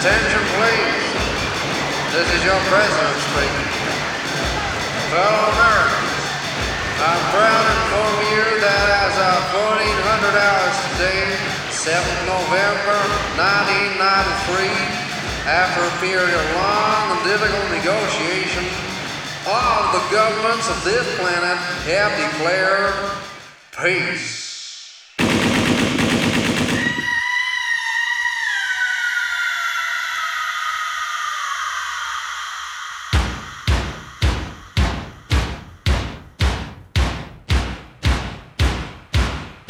Attention, please. This is your president speaking. Fellow Americans, I'm proud to inform you that as of 1400 hours today, 7th November 1993, after a period of long and difficult negotiation, all the governments of this planet have declared peace.